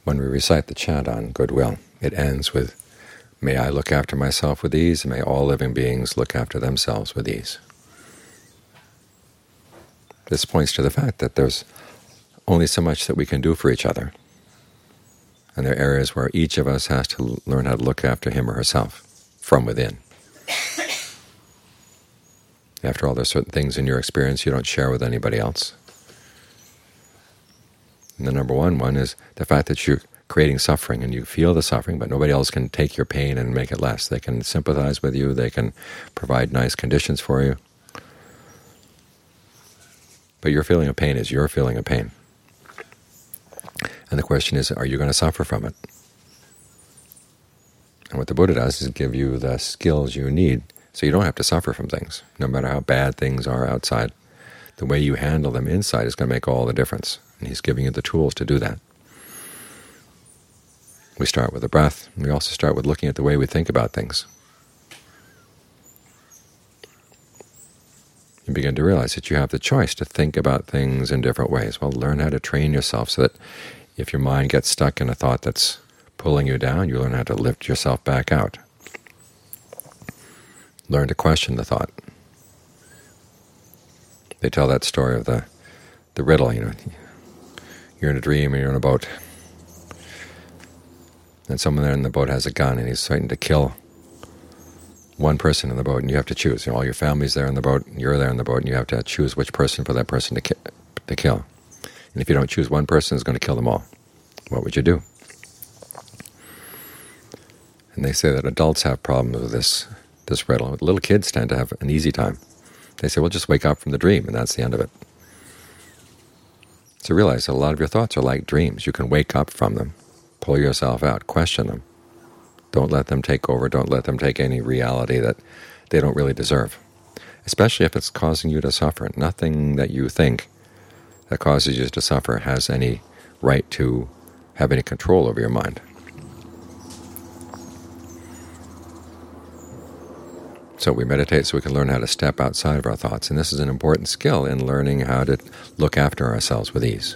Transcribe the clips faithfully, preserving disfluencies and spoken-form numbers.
When we recite the chant on goodwill, it ends with, "May I look after myself with ease, and may all living beings look after themselves with ease." This points to the fact that there's only so much that we can do for each other, and there are areas where each of us has to learn how to look after him or herself from within. After all, there's certain things in your experience you don't share with anybody else. And the number one one is the fact that you're creating suffering, and you feel the suffering, but nobody else can take your pain and make it less. They can sympathize with you, they can provide nice conditions for you, but your feeling of pain is your feeling of pain. And the question is, are you going to suffer from it? And what the Buddha does is give you the skills you need so you don't have to suffer from things, no matter how bad things are outside. The way you handle them inside is going to make all the difference, and he's giving you the tools to do that. We start with the breath, and we also start with looking at the way we think about things. You begin to realize that you have the choice to think about things in different ways. Well, learn how to train yourself so that if your mind gets stuck in a thought that's pulling you down, you learn how to lift yourself back out. Learn to question the thought. They tell that story of the, the riddle, you know, you're in a dream and you're in a boat, and someone there in the boat has a gun and he's threatening to kill one person in the boat, and you have to choose. You know, all your family's there in the boat, and you're there in the boat, and you have to choose which person for that person to, ki to kill. And if you don't choose one person, it's going to kill them all. What would you do? And they say that adults have problems with this, this riddle. Little kids tend to have an easy time. They say, well, just wake up from the dream, and that's the end of it. So realize that a lot of your thoughts are like dreams. You can wake up from them, pull yourself out, question them. Don't let them take over. Don't let them take any reality that they don't really deserve, especially if it's causing you to suffer. Nothing that you think that causes you to suffer has any right to have any control over your mind. So we meditate so we can learn how to step outside of our thoughts, and this is an important skill in learning how to look after ourselves with ease.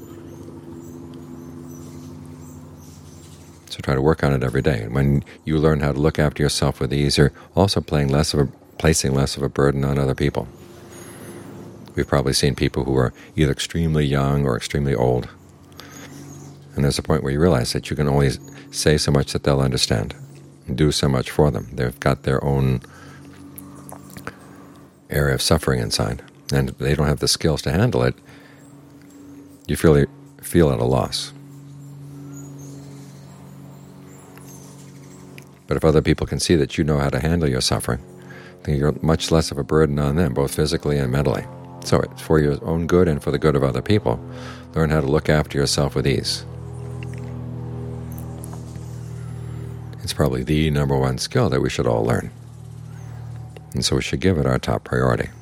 So try to work on it every day. And when you learn how to look after yourself with ease, you're also playing less of a, placing less of a burden on other people. We've probably seen people who are either extremely young or extremely old, and there's a point where you realize that you can only say so much that they'll understand, and do so much for them. They've got their own area of suffering inside, and if they don't have the skills to handle it, you feel, feel at a loss. But if other people can see that you know how to handle your suffering, then you're much less of a burden on them, both physically and mentally. So it's for your own good and for the good of other people. Learn how to look after yourself with ease. It's probably the number one skill that we should all learn, and so we should give it our top priority.